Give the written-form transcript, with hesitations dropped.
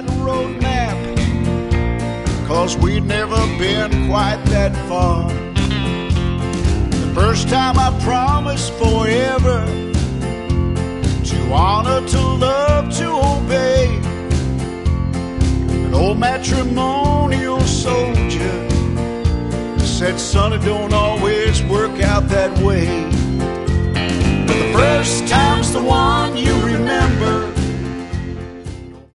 that road map, 'cause we'd never been quite that far. The first time I promised forever, to honor, to love, to obey. An old matrimonial soldier said, son, it don't always work out that way.